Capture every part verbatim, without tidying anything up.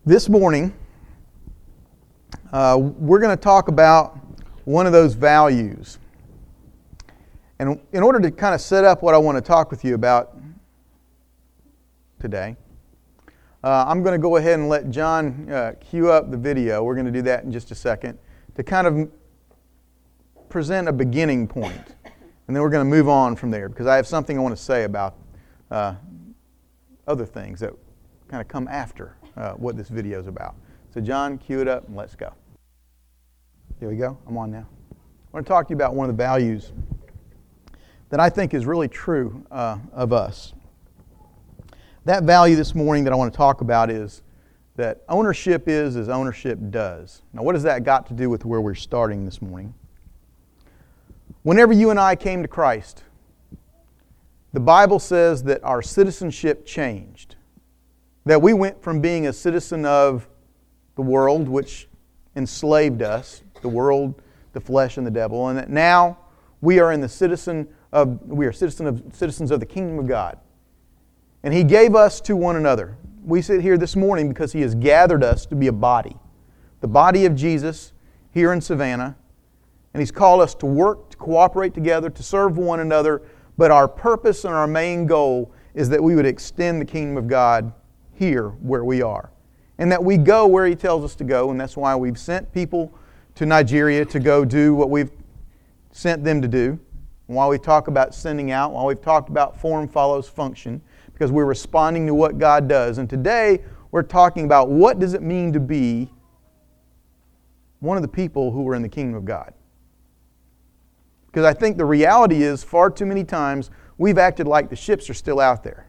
This morning, uh, we're going to talk about one of those values. And in order to kind of set up what I want to talk with you about today, uh, I'm going to go ahead and let John uh, cue up the video. We're going to do that in just a second to kind of present a beginning point. And then we're going to move on from there because I have something I want to say about uh, other things that kind of come after uh, what this video is about. So John, cue it up and let's go. Here we go. I'm on now. I want to talk to you about one of the values that I think is really true uh, of us. That value this morning that I want to talk about is that ownership is as ownership does. Now, what has that got to do with where we're starting this morning? Whenever you and I came to Christ, the Bible says that our citizenship changed. That we went from being a citizen of the world, which enslaved us, the world, the flesh, and the devil, and that now we are in the citizen of we are citizen of citizens of the kingdom of God. And He gave us to one another. We sit here this morning because He has gathered us to be a body, the body of Jesus here in Savannah, and He's called us to work, to cooperate together, to serve one another. But our purpose and our main goal is that we would extend the kingdom of God here where we are. And that we go where He tells us to go, and that's why we've sent people to Nigeria to go do what we've sent them to do. And while we talk about sending out, while we've talked about form follows function, because we're responding to what God does. And today we're talking about what does it mean to be one of the people who are in the kingdom of God. Because I think the reality is far too many times we've acted like the ships are still out there.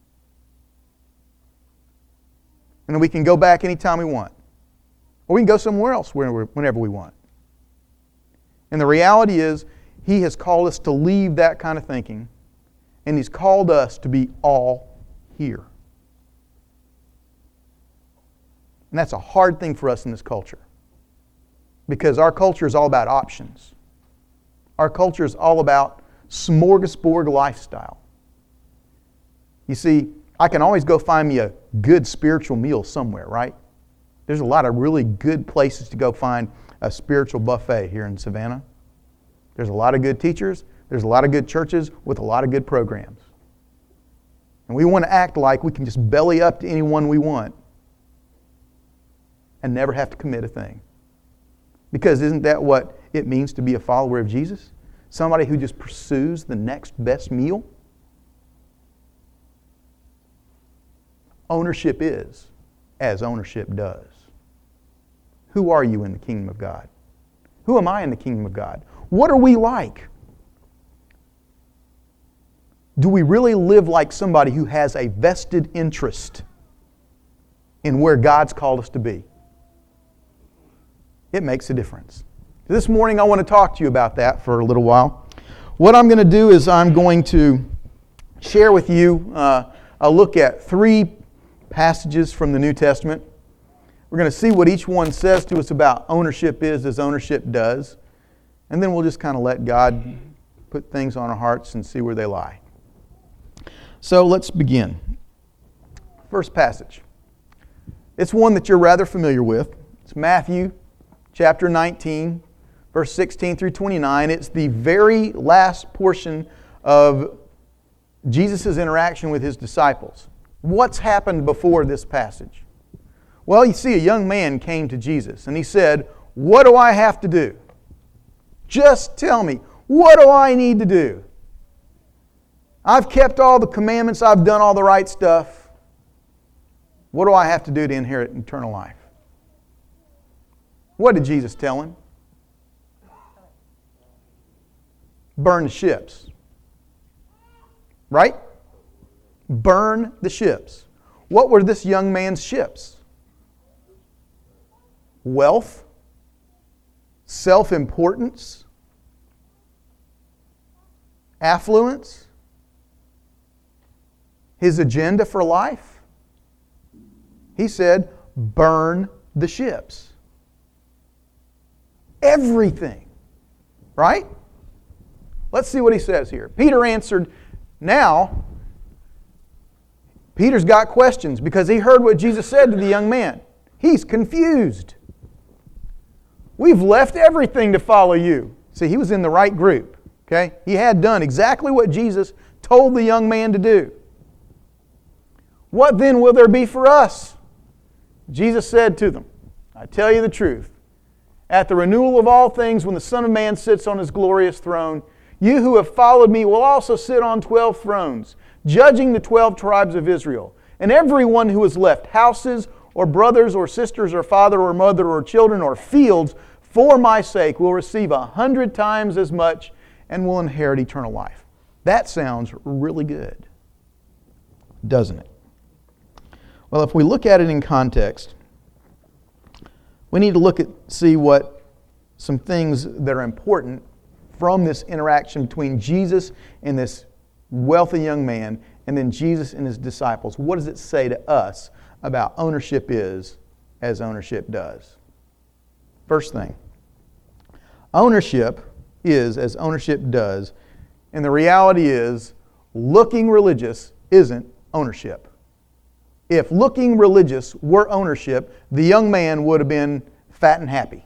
And we can go back anytime we want. Or we can go somewhere else whenever we want. And the reality is, He has called us to leave that kind of thinking, and He's called us to be all here. And that's a hard thing for us in this culture. Because our culture is all about options. Our culture is all about smorgasbord lifestyle. You see, I can always go find me a good spiritual meal somewhere, right? There's a lot of really good places to go find a spiritual buffet here in Savannah. There's a lot of good teachers. There's a lot of good churches with a lot of good programs. And we want to act like we can just belly up to anyone we want and never have to commit a thing. Because isn't that what it means to be a follower of Jesus? Somebody who just pursues the next best meal? Ownership is as ownership does. Who are you in the kingdom of God? Who am I in the kingdom of God? What are we like? Do we really live like somebody who has a vested interest in where God's called us to be? It makes a difference. This morning I want to talk to you about that for a little while. What I'm going to do is I'm going to share with you uh, a look at three passages from the New Testament. We're going to see what each one says to us about ownership is as ownership does. And then we'll just kind of let God put things on our hearts and see where they lie. So let's begin. First passage. It's one that you're rather familiar with. It's Matthew chapter nineteen, verse sixteen through twenty-nine. It's the very last portion of Jesus' interaction with His disciples. What's happened before this passage? Well, you see, a young man came to Jesus and he said, "What do I have to do? Just tell me, what do I need to do? I've kept all the commandments, I've done all the right stuff. What do I have to do to inherit eternal life?" What did Jesus tell him? Burn the ships. Right? Burn the ships. What were this young man's ships? Wealth, self-importance, affluence, his agenda for life. He said, burn the ships. Everything. Right? Let's see what he says here. Peter answered, now, Peter's got questions because he heard what Jesus said to the young man. He's confused. We've left everything to follow you. See, he was in the right group. Okay? He had done exactly what Jesus told the young man to do. What then will there be for us? Jesus said to them, I tell you the truth. At the renewal of all things, when the Son of Man sits on His glorious throne, you who have followed me will also sit on twelve thrones, judging the twelve tribes of Israel. And everyone who has left houses or brothers or sisters or father or mother or children or fields for my sake will receive a hundred times as much and will inherit eternal life. That sounds really good, doesn't it? Well, if we look at it in context, we need to look at see what some things that are important from this interaction between Jesus and this wealthy young man, and then Jesus and His disciples. What does it say to us about ownership is as ownership does? First thing, ownership is as ownership does, and the reality is looking religious isn't ownership. If looking religious were ownership, the young man would have been fat and happy.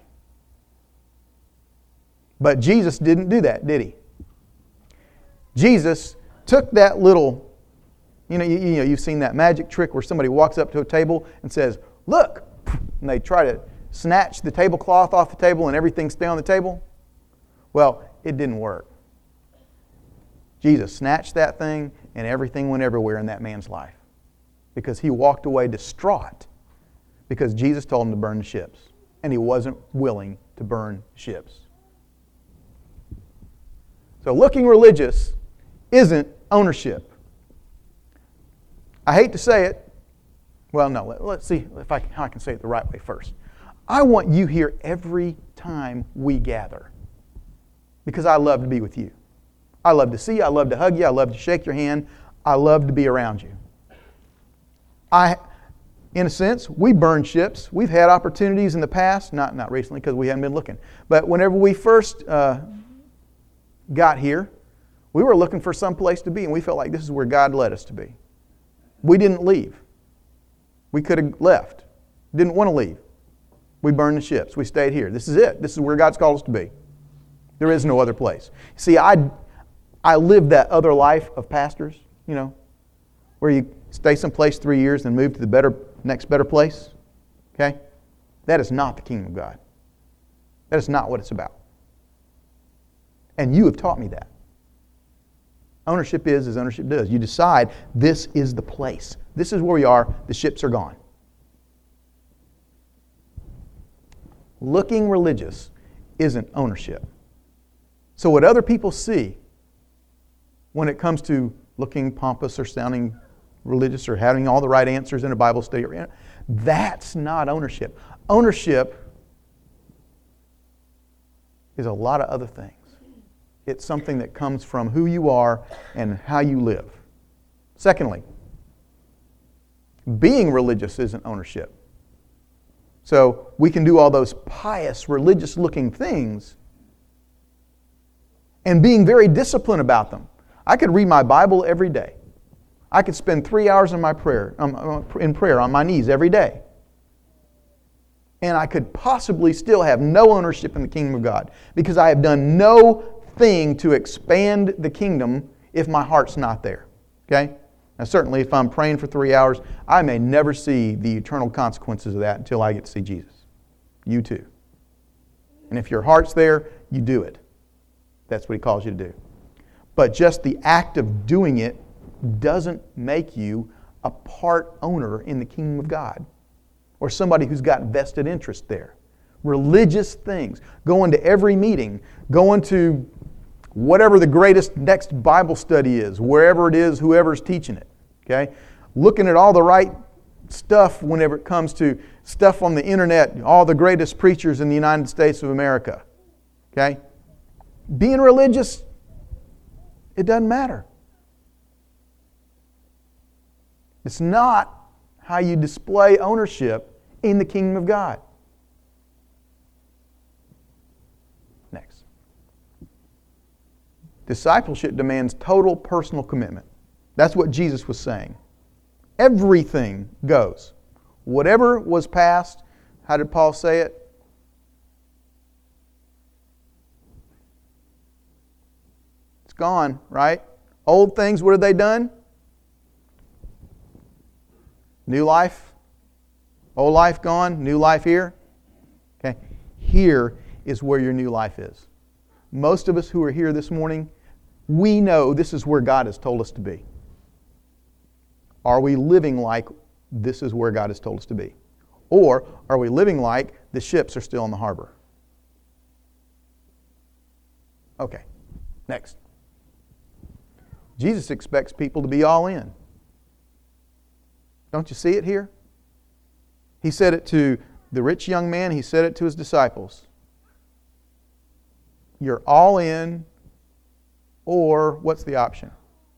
But Jesus didn't do that, did He? Jesus took that little, you know, you, you know, you've seen that magic trick where somebody walks up to a table and says, look, and they try to snatch the tablecloth off the table and everything stay on the table. Well, it didn't work. Jesus snatched that thing and everything went everywhere in that man's life because he walked away distraught because Jesus told him to burn the ships and he wasn't willing to burn ships. So looking religious isn't ownership. I hate to say it. Well, no, let, let's see if I can, how I can say it the right way first. I want you here every time we gather because I love to be with you. I love to see you. I love to hug you. I love to shake your hand. I love to be around you. I, in a sense, we burn ships. We've had opportunities in the past, not, not recently because we haven't been looking, but whenever we first uh, got here, we were looking for some place to be, and we felt like this is where God led us to be. We didn't leave. We could have left. Didn't want to leave. We burned the ships. We stayed here. This is it. This is where God's called us to be. There is no other place. See, I, I lived that other life of pastors, you know, where you stay someplace three years and move to the better next better place. Okay? That is not the kingdom of God. That is not what it's about. And you have taught me that. Ownership is as ownership does. You decide this is the place. This is where we are. The ships are gone. Looking religious isn't ownership. So what other people see when it comes to looking pompous or sounding religious or having all the right answers in a Bible study, that's not ownership. Ownership is a lot of other things. It's something that comes from who you are and how you live. Secondly, being religious isn't ownership. So we can do all those pious, religious-looking things and being very disciplined about them. I could read my Bible every day. I could spend three hours in my prayer, um, in prayer on my knees every day. And I could possibly still have no ownership in the kingdom of God because I have done no thing to expand the kingdom if my heart's not there. Okay? Now certainly if I'm praying for three hours, I may never see the eternal consequences of that until I get to see Jesus. You too. And if your heart's there, you do it. That's what He calls you to do. But just the act of doing it doesn't make you a part owner in the kingdom of God or somebody who's got vested interest there. Religious things, going to every meeting, going to whatever the greatest next Bible study is, wherever it is, whoever's teaching it, okay? Looking at all the right stuff whenever it comes to stuff on the internet, all the greatest preachers in the United States of America, okay? Being religious, it doesn't matter. It's not how you display ownership in the kingdom of God. Next. Discipleship demands total personal commitment. That's what Jesus was saying. Everything goes. Whatever was past How did Paul say it? It's gone, right? Old things, what have they done? New life. Old life gone, new life here. Okay. Here is where your new life is. Most of us who are here this morning, we know this is where God has told us to be. Are we living like this is where God has told us to be? Or are we living like the ships are still in the harbor? Okay, next. Jesus expects people to be all in. Don't you see it here? He said it to the rich young man. He said it to his disciples. You're all in, or what's the option?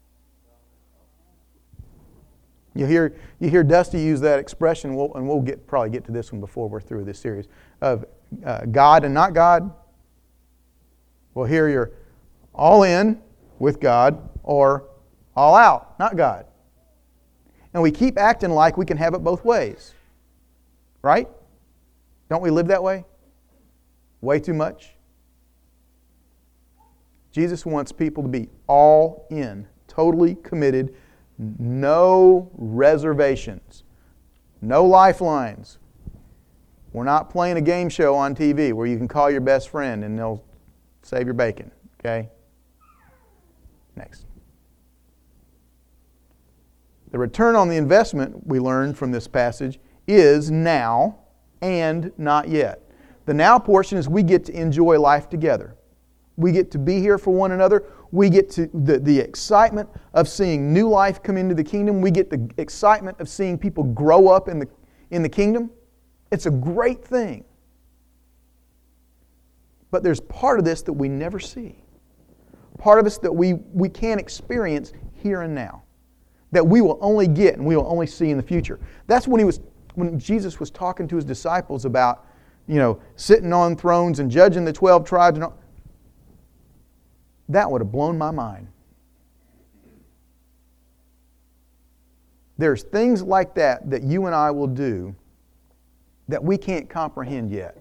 You hear you hear Dusty use that expression, we'll, and we'll get probably get to this one before we're through this series, of uh, God and not God. Well, here you're all in with God, or all out, not God. And we keep acting like we can have it both ways. Right? Don't we live that way? Way too much? Jesus wants people to be all in, totally committed, no reservations, no lifelines. We're not playing a game show on T V where you can call your best friend and they'll save your bacon. Okay? Next. The return on the investment we learned from this passage is now and not yet. The now portion is we get to enjoy life together. We get to be here for one another. We get to the, the excitement of seeing new life come into the kingdom. We get the excitement of seeing people grow up in the, in the kingdom. It's a great thing. But there's part of this that we never see. Part of this that we, we can't experience here and now. That we will only get and we will only see in the future. That's when he was when Jesus was talking to his disciples about, you know, sitting on thrones and judging the twelve tribes and all. That would have blown my mind. There's things like that that you and I will do that we can't comprehend yet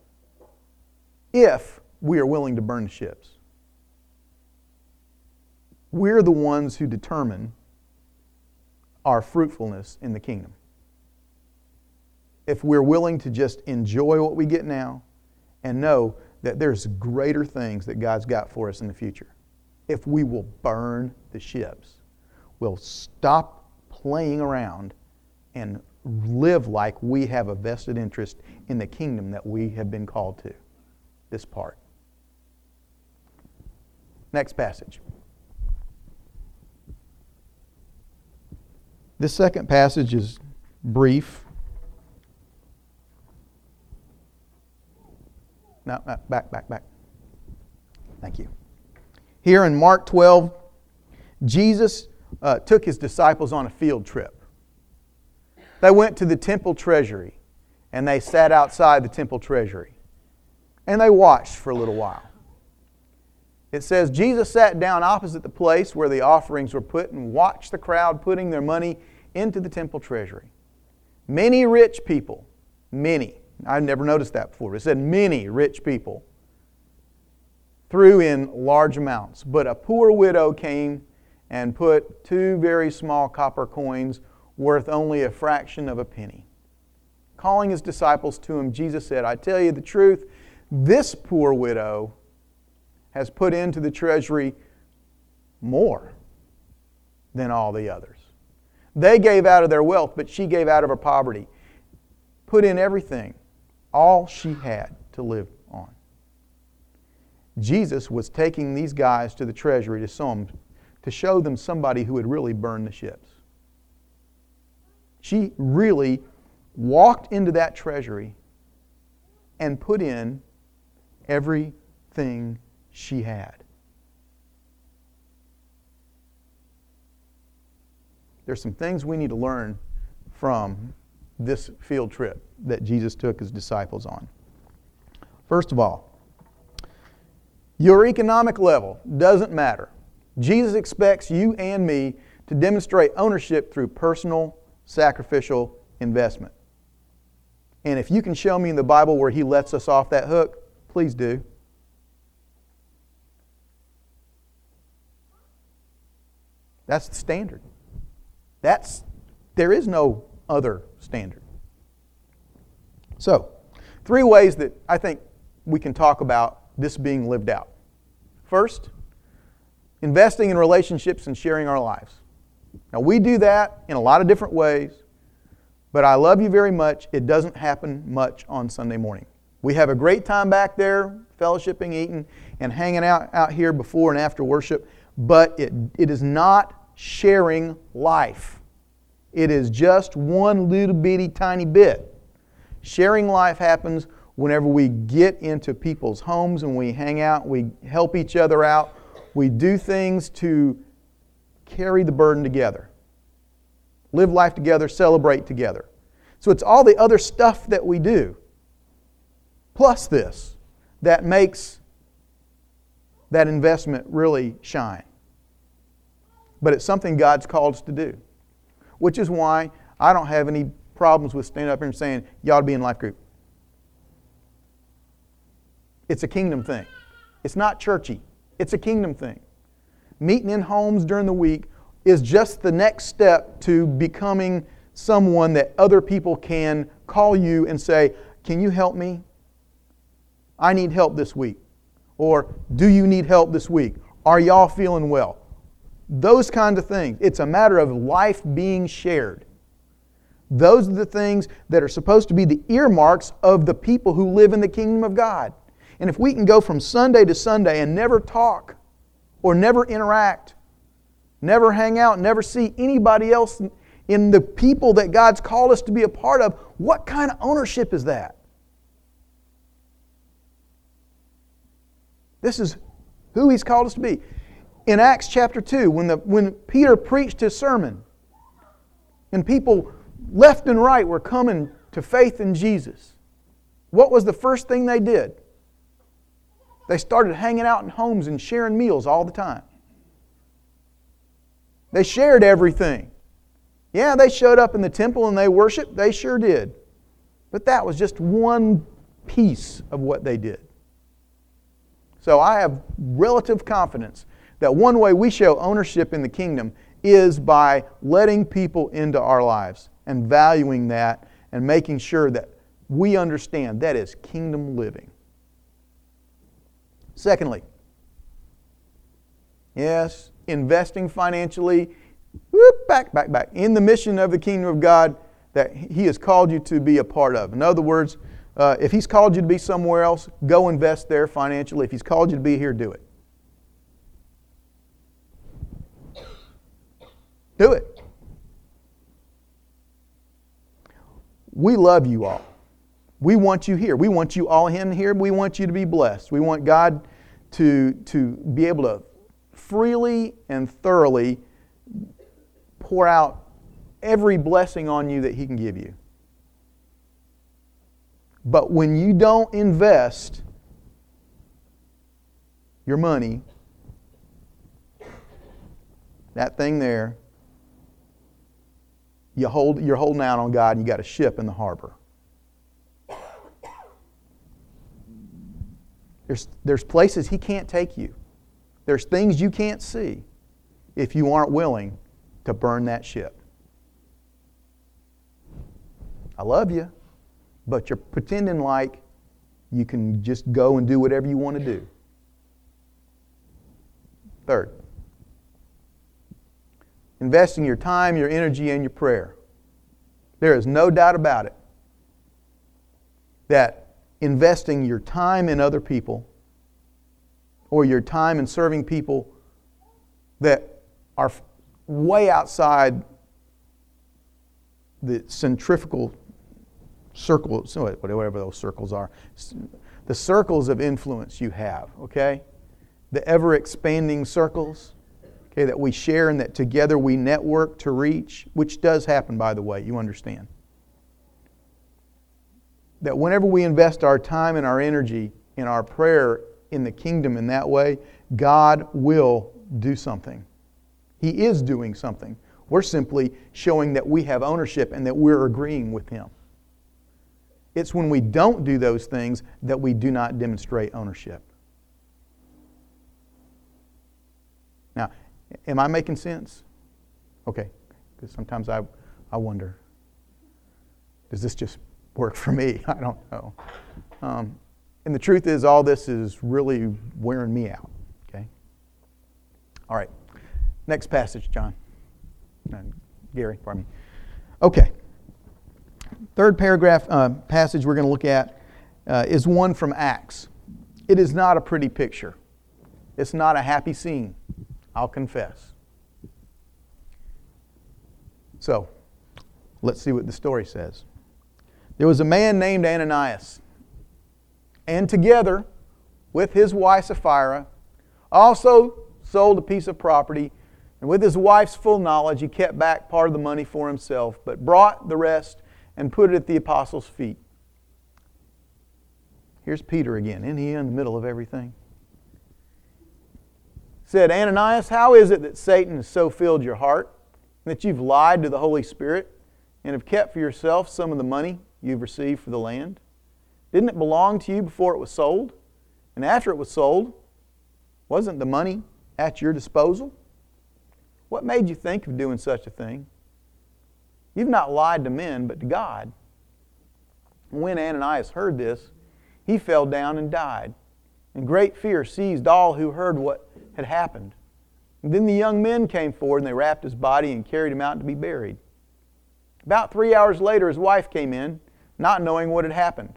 if we are willing to burn the ships. We're the ones who determine our fruitfulness in the kingdom. If we're willing to just enjoy what we get now and know that there's greater things that God's got for us in the future. If we will burn the ships, we'll stop playing around and live like we have a vested interest in the kingdom that we have been called to. This part. Next passage. This second passage is brief. No, no, back, back, back. Thank you. Here in Mark twelve, Jesus uh, took his disciples on a field trip. They went to the temple treasury, and they sat outside the temple treasury. And they watched for a little while. It says, Jesus sat down opposite the place where the offerings were put and watched the crowd putting their money into the temple treasury. Many rich people, many, I've never noticed that before. It said many rich people threw in large amounts. But a poor widow came and put two very small copper coins worth only a fraction of a penny. Calling his disciples to him, Jesus said, I tell you the truth, this poor widow has put into the treasury more than all the others. They gave out of their wealth, but she gave out of her poverty. Put in everything, all she had to live on. Jesus was taking these guys to the treasury to show them, to show them somebody who had really burned the ships. She really walked into that treasury and put in everything she had. There's some things we need to learn from this field trip that Jesus took his disciples on. First of all, your economic level doesn't matter. Jesus expects you and me to demonstrate ownership through personal, sacrificial investment. And if you can show me in the Bible where He lets us off that hook, please do. That's the standard. That's, there is no other standard. So, three ways that I think we can talk about this being lived out. First, investing in relationships and sharing our lives. Now, we do that in a lot of different ways, but I love you very much. It doesn't happen much on Sunday morning. We have a great time back there, fellowshipping, eating, and hanging out, out here before and after worship, but it, it is not sharing life. It is just one little bitty tiny bit. Sharing life happens whenever we get into people's homes and we hang out, we help each other out, we do things to carry the burden together. Live life together, celebrate together. So it's all the other stuff that we do, plus this, that makes that investment really shine. But it's something God's called us to do, which is why I don't have any problems with standing up here and saying, you ought to be in life group. It's a kingdom thing. It's not churchy. It's a kingdom thing. Meeting in homes during the week is just the next step to becoming someone that other people can call you and say, can you help me? I need help this week. Or, do you need help this week? Are y'all feeling well? Those kinds of things. It's a matter of life being shared. Those are the things that are supposed to be the earmarks of the people who live in the kingdom of God. And if we can go from Sunday to Sunday and never talk or never interact, never hang out, never see anybody else in the people that God's called us to be a part of, what kind of ownership is that? This is who He's called us to be. In Acts chapter two, when, the, when Peter preached his sermon, and people left and right were coming to faith in Jesus, what was the first thing they did? They started hanging out in homes and sharing meals all the time. They shared everything. Yeah, they showed up in the temple and they worshiped. They sure did. But that was just one piece of what they did. So I have relative confidence that one way we show ownership in the kingdom is by letting people into our lives and valuing that and making sure that we understand that is kingdom living. Secondly, yes, investing financially, whoop, back, back, back, in the mission of the kingdom of God that He has called you to be a part of. In other words, uh, if He's called you to be somewhere else, go invest there financially. If He's called you to be here, do it. Do it. We love you all. We want you here. We want you all in here. We want you to be blessed. We want God to, to be able to freely and thoroughly pour out every blessing on you that He can give you. But when you don't invest your money, that thing there, you hold, you're holding out on God and you got a ship in the harbor. There's, there's places He can't take you. There's things you can't see if you aren't willing to burn that ship. I love you, but you're pretending like you can just go and do whatever you want to do. Third, investing your time, your energy, and your prayer. There is no doubt about it that investing your time in other people or your time in serving people that are way outside the centrifugal circles, whatever those circles are, the circles of influence you have, okay? The ever-expanding circles, okay, that we share and that together we network to reach, which does happen, by the way, you understand. That whenever we invest our time and our energy in our prayer in the kingdom in that way, God will do something. He is doing something. We're simply showing that we have ownership and that we're agreeing with Him. It's when we don't do those things that we do not demonstrate ownership. Now, am I making sense? Okay, because sometimes I, I wonder, does this just work for me? I don't know. Um, and the truth is, all this is really wearing me out. Okay. All right. Next passage, John. Uh, Gary, pardon me. Okay. Third paragraph uh, passage we're going to look at uh, is one from Acts. It is not a pretty picture. It's not a happy scene, I'll confess. So, let's see what the story says. There was a man named Ananias, and together with his wife Sapphira, also sold a piece of property, and with his wife's full knowledge, he kept back part of the money for himself, but brought the rest and put it at the apostles' feet. Here's Peter again. Isn't he in the middle of everything? Said, Ananias, how is it that Satan has so filled your heart that you've lied to the Holy Spirit and have kept for yourself some of the money you've received for the land? Didn't it belong to you before it was sold? And after it was sold, wasn't the money at your disposal? What made you think of doing such a thing? You've not lied to men, but to God. When Ananias heard this, he fell down and died. And great fear seized all who heard what had happened. And then the young men came forward, and they wrapped his body and carried him out to be buried. About three hours later, his wife came in, not knowing what had happened.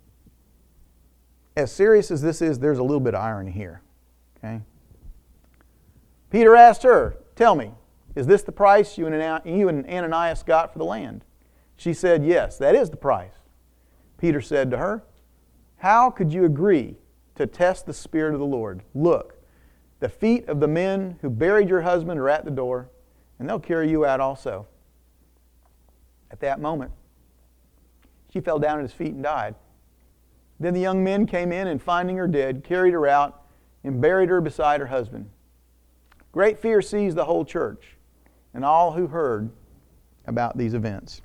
As serious as this is, there's a little bit of irony here. Okay? Peter asked her, tell me, is this the price you and Ananias got for the land? She said, yes, that is the price. Peter said to her, how could you agree to test the Spirit of the Lord? Look, the feet of the men who buried your husband are at the door, and they'll carry you out also. At that moment, she fell down at his feet and died. Then the young men came in and, finding her dead, carried her out and buried her beside her husband. Great fear seized the whole church and all who heard about these events.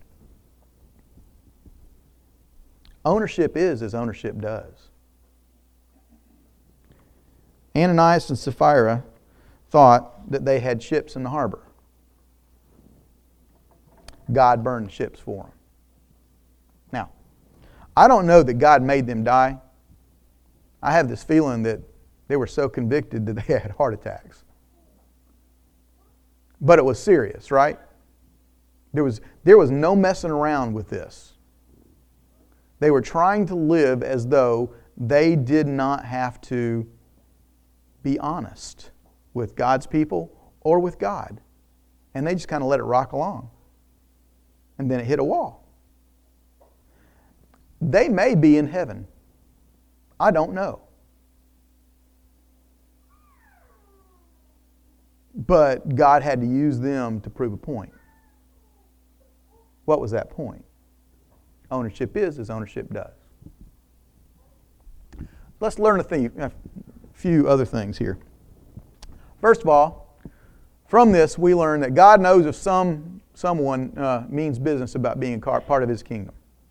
Ownership is as ownership does. Ananias and Sapphira thought that they had ships in the harbor. God burned the ships for them. Now, I don't know that God made them die. I have this feeling that they were so convicted that they had heart attacks. But it was serious, right? There was, there was no messing around with this. They were trying to live as though they did not have to be honest with God's people or with God. And they just kind of let it rock along. And then it hit a wall. They may be in heaven. I don't know. But God had to use them to prove a point. What was that point? Ownership is as ownership does. Let's learn a, thing, a few other things here. First of all, from this we learn that God knows if some someone uh, means business about being part of His kingdom.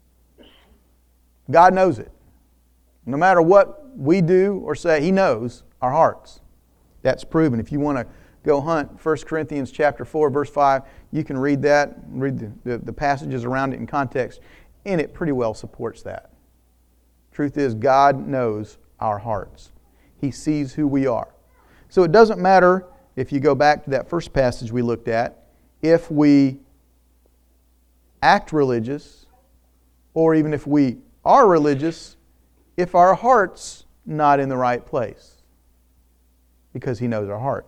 God knows it. No matter what we do or say, He knows our hearts. That's proven. If you want to go hunt First Corinthians chapter four, verse five, you can read that, read the, the, the passages around it in context, and it pretty well supports that. Truth is, God knows our hearts. He sees who we are. So it doesn't matter, if you go back to that first passage we looked at, if we act religious, or even if we are religious, if our heart's not in the right place. Because He knows our heart.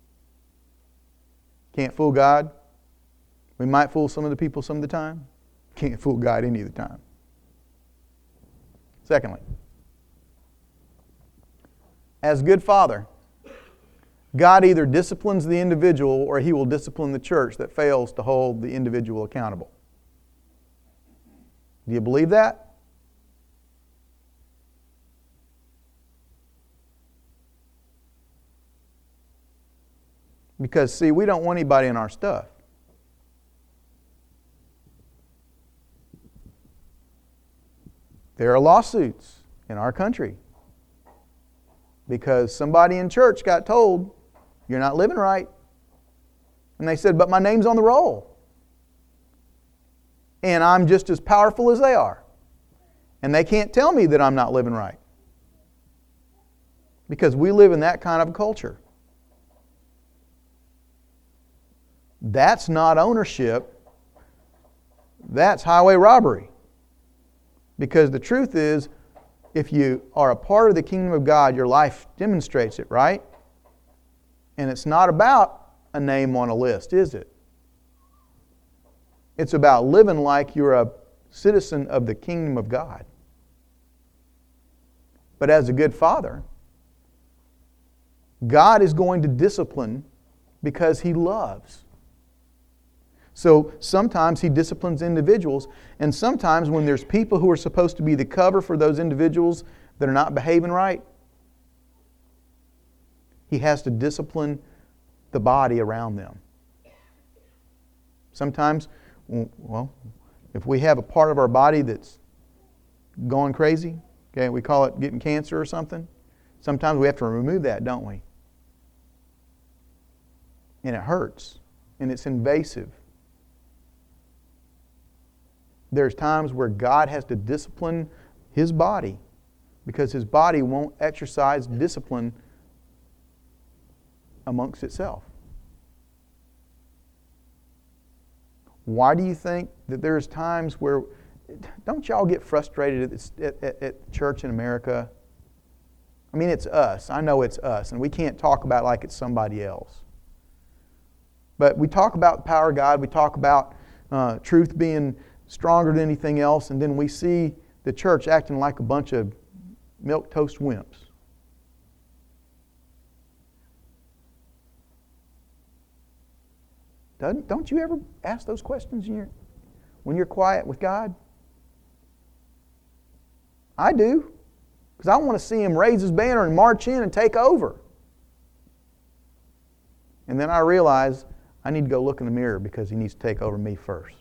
Can't fool God. We might fool some of the people some of the time. Can't fool God any of the time. Secondly, as good Father, God either disciplines the individual or He will discipline the church that fails to hold the individual accountable. Do you believe that? Because, see, we don't want anybody in our stuff. There are lawsuits in our country because somebody in church got told, you're not living right. And they said, but my name's on the roll. And I'm just as powerful as they are. And they can't tell me that I'm not living right. Because we live in that kind of a culture. That's not ownership. That's highway robbery. Because the truth is, if you are a part of the kingdom of God, your life demonstrates it, right? And it's not about a name on a list, is it? It's about living like you're a citizen of the kingdom of God. But as a good father, God is going to discipline because He loves. So sometimes He disciplines individuals, and sometimes when there's people who are supposed to be the cover for those individuals that are not behaving right, He has to discipline the body around them. Sometimes, well, if we have a part of our body that's going crazy, okay, we call it getting cancer or something, sometimes we have to remove that, don't we? And it hurts, and it's invasive. There's times where God has to discipline His body because His body won't exercise discipline amongst itself. Why do you think that there's times where, don't y'all get frustrated at, at, at church in America? I mean, it's us. I know it's us, and we can't talk about it like it's somebody else. But we talk about the power of God. We talk about uh, truth being stronger than anything else, and then we see the church acting like a bunch of milquetoast wimps. Doesn't, don't you ever ask those questions in your, when you're quiet with God? I do, because I want to see Him raise His banner and march in and take over. And then I realize I need to go look in the mirror because He needs to take over me first.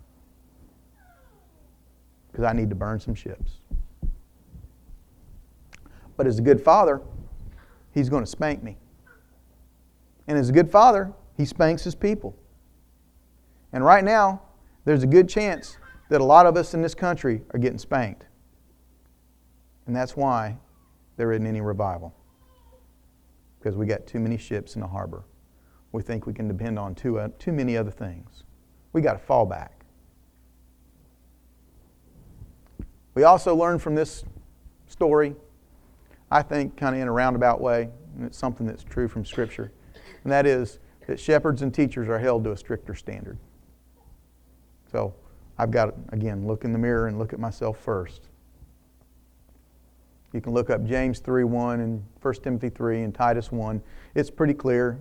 Because I need to burn some ships. But as a good father, He's going to spank me. And as a good father, He spanks His people. And right now, there's a good chance that a lot of us in this country are getting spanked. And that's why there isn't any revival. Because we got too many ships in the harbor. We think we can depend on too, uh, too many other things. We got to fall back. We also learn from this story, I think kind of in a roundabout way, and it's something that's true from Scripture, and that is that shepherds and teachers are held to a stricter standard. So I've got to, again, look in the mirror and look at myself first. You can look up James three one and First Timothy three and Titus one. It's pretty clear.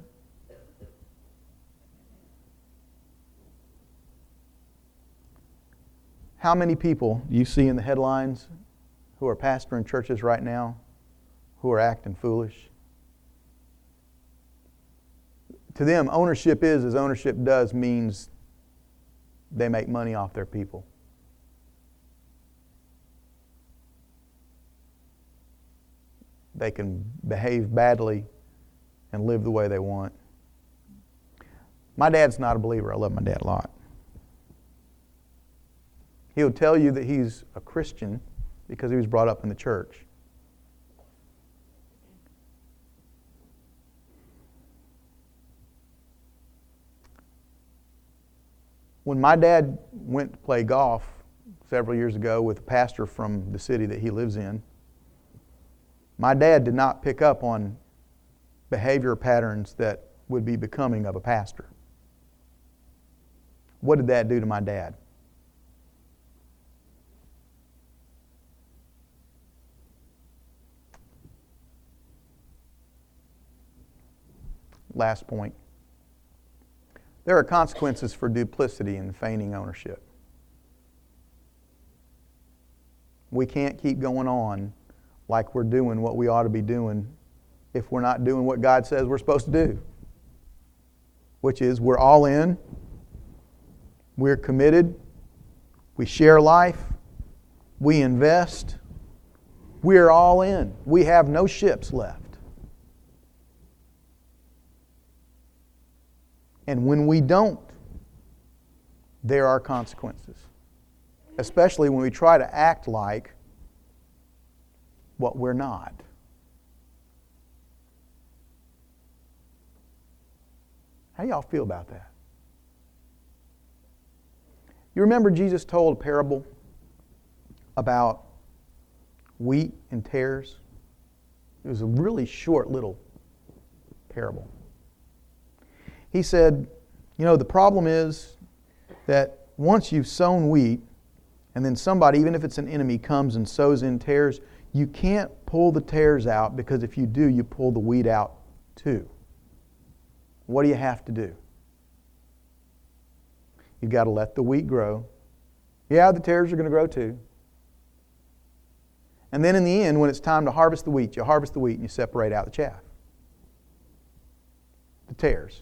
How many people do you see in the headlines who are pastoring churches right now who are acting foolish? To them, ownership is as ownership does means they make money off their people. They can behave badly and live the way they want. My dad's not a believer. I love my dad a lot. He'll tell you that he's a Christian because he was brought up in the church. When my dad went to play golf several years ago with a pastor from the city that he lives in, my dad did not pick up on behavior patterns that would be becoming of a pastor. What did that do to my dad? Last point. There are consequences for duplicity and feigning ownership. We can't keep going on like we're doing what we ought to be doing if we're not doing what God says we're supposed to do. Which is we're all in, we're committed, we share life, we invest, we're all in. We have no ships left. And when we don't, there are consequences. Especially when we try to act like what we're not. How do y'all feel about that? You remember Jesus told a parable about wheat and tares? It was a really short little parable. He said, you know, the problem is that once you've sown wheat, and then somebody, even if it's an enemy, comes and sows in tares, you can't pull the tares out, because if you do, you pull the wheat out too. What do you have to do? You've got to let the wheat grow. Yeah, the tares are going to grow too. And then in the end, when it's time to harvest the wheat, you harvest the wheat and you separate out the chaff. The tares.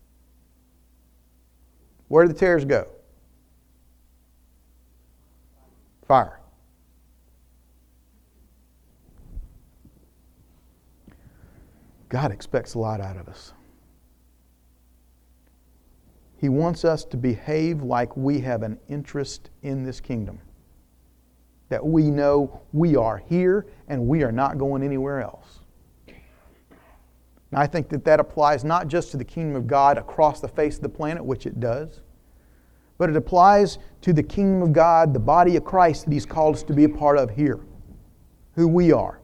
Where do the tares go? Fire. God expects a lot out of us. He wants us to behave like we have an interest in this kingdom. That we know we are here and we are not going anywhere else. And I think that that applies not just to the kingdom of God across the face of the planet, which it does, but it applies to the kingdom of God, the body of Christ that He's called us to be a part of here, who we are.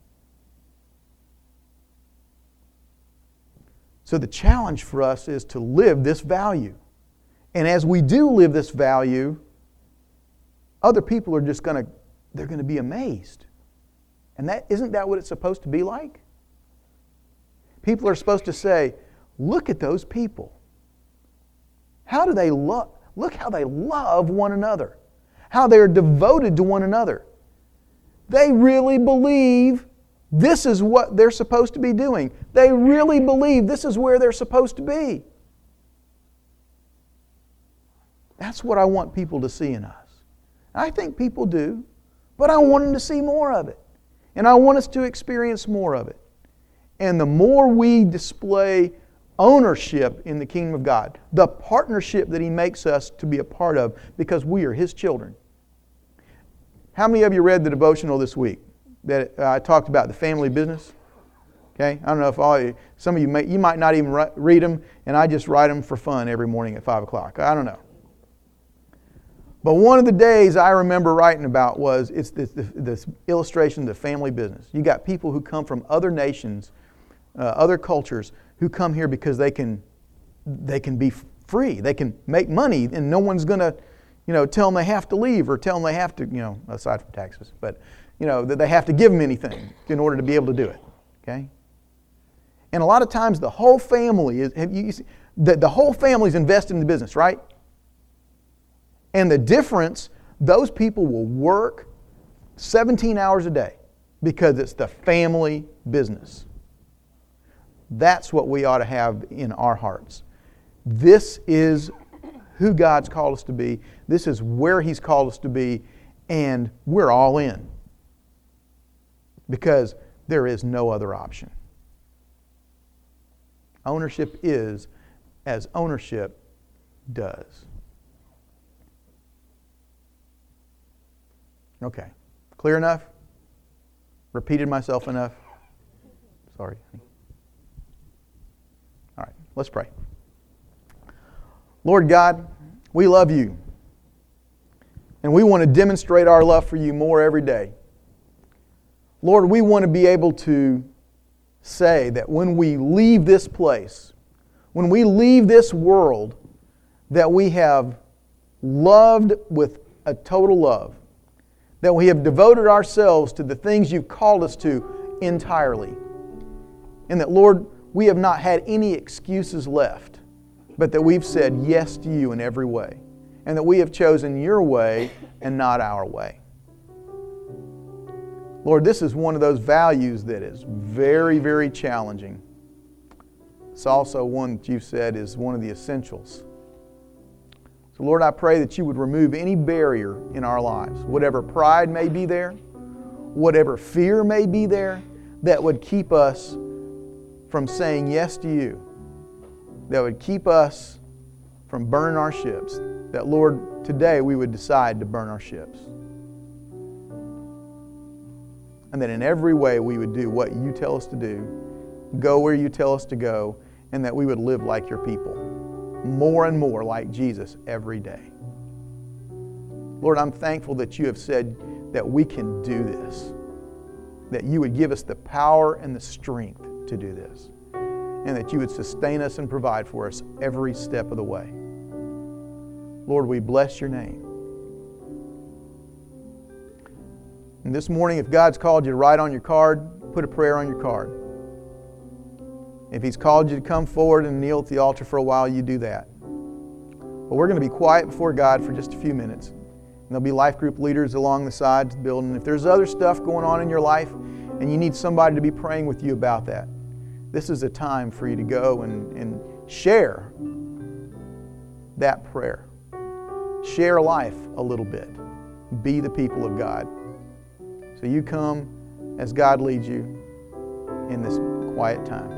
So the challenge for us is to live this value. And as we do live this value, other people are just going to, they're going to be amazed. And that isn't that what it's supposed to be like? People are supposed to say, look at those people. How do they love? Look how they love one another. How they are devoted to one another. They really believe this is what they're supposed to be doing. They really believe this is where they're supposed to be. That's what I want people to see in us. I think people do, but I want them to see more of it. And I want us to experience more of it. And the more we display ownership in the kingdom of God, the partnership that He makes us to be a part of because we are His children. How many of you read the devotional this week that I talked about the family business? Okay, I don't know if all you, some of you may, you might not even read them, and I just write them for fun every morning at five o'clock. I don't know. But one of the days I remember writing about was it's this, this illustration of the family business. You got people who come from other nations, uh, other cultures, who come here because they can, they can be free. They can make money, and no one's going to, you know, tell them they have to leave or tell them they have to, you know, aside from taxes, but you know that they have to give them anything in order to be able to do it. Okay. And a lot of times the whole family is you see, the, the whole family is invested in the business, right? And the difference, those people will work seventeen hours a day because it's the family business. That's what we ought to have in our hearts. This is who God's called us to be. This is where He's called us to be, and we're all in. Because there is no other option. Ownership is as ownership does. Okay. Clear enough? Repeated myself enough? Sorry. All right, let's pray. Lord God, we love You. And we want to demonstrate our love for You more every day. Lord, we want to be able to say that when we leave this place, when we leave this world, that we have loved with a total love. That we have devoted ourselves to the things You've called us to entirely. And that, Lord, we have not had any excuses left, but that we've said yes to You in every way. And that we have chosen Your way and not our way. Lord, this is one of those values that is very, very challenging. It's also one that You've said is one of the essentials. So Lord, I pray that you would remove any barrier in our lives, whatever pride may be there, whatever fear may be there, that would keep us from saying yes to you, that would keep us from burning our ships, that Lord, today we would decide to burn our ships. And that in every way we would do what you tell us to do, go where you tell us to go, and that we would live like your people, more and more like Jesus every day. Lord, I'm thankful that you have said that we can do this, that you would give us the power and the strength to do this, and that you would sustain us and provide for us every step of the way. Lord, we bless your name. And this morning, if God's called you to write on your card, put a prayer on your card. If He's called you to come forward and kneel at the altar for a while, you do that. But we're going to be quiet before God for just a few minutes. And there'll be life group leaders along the sides of the building. If there's other stuff going on in your life and you need somebody to be praying with you about that, this is a time for you to go and, and share that prayer. Share life a little bit. Be the people of God. So you come as God leads you in this quiet time.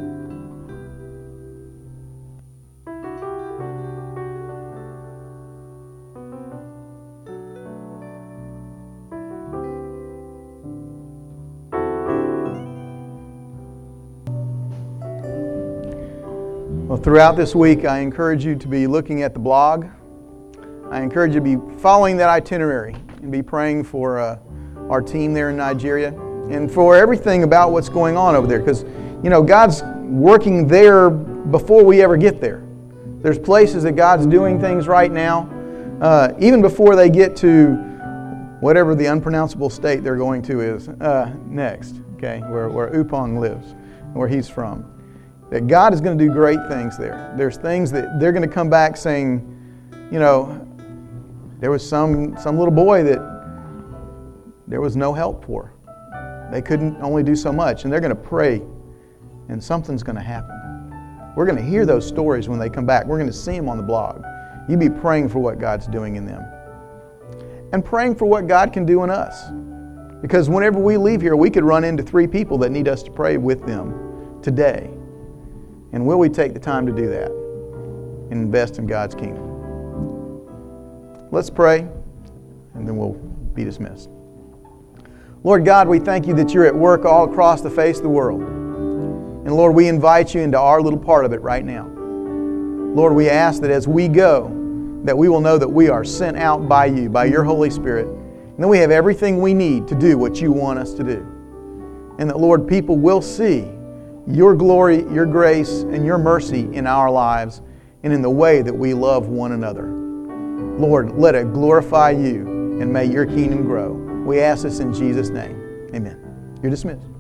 Well, throughout this week, I encourage you to be looking at the blog. I encourage you to be following that itinerary and be praying for uh, our team there in Nigeria and for everything about what's going on over there. Because, you know, God's working there before we ever get there. There's places that God's doing things right now, uh, even before they get to whatever the unpronounceable state they're going to is uh, next, okay, where, where Upong lives, where he's from. That God is going to do great things there. There's things that they're going to come back saying, you know, there was some some little boy that there was no help for. They couldn't only do so much, and they're going to pray, and something's going to happen. We're going to hear those stories when they come back. We're going to see them on the blog. You be praying for what God's doing in them. And praying for what God can do in us. Because whenever we leave here, we could run into three people that need us to pray with them today. And will we take the time to do that and invest in God's kingdom? Let's pray, and then we'll be dismissed. Lord God, we thank you that you're at work all across the face of the world. And Lord, we invite you into our little part of it right now. Lord, we ask that as we go, that we will know that we are sent out by you, by your Holy Spirit, and that we have everything we need to do what you want us to do. And that, Lord, people will see your glory, your grace, and your mercy in our lives and in the way that we love one another. Lord, let it glorify you and may your kingdom grow. We ask this in Jesus' name. Amen. You're dismissed.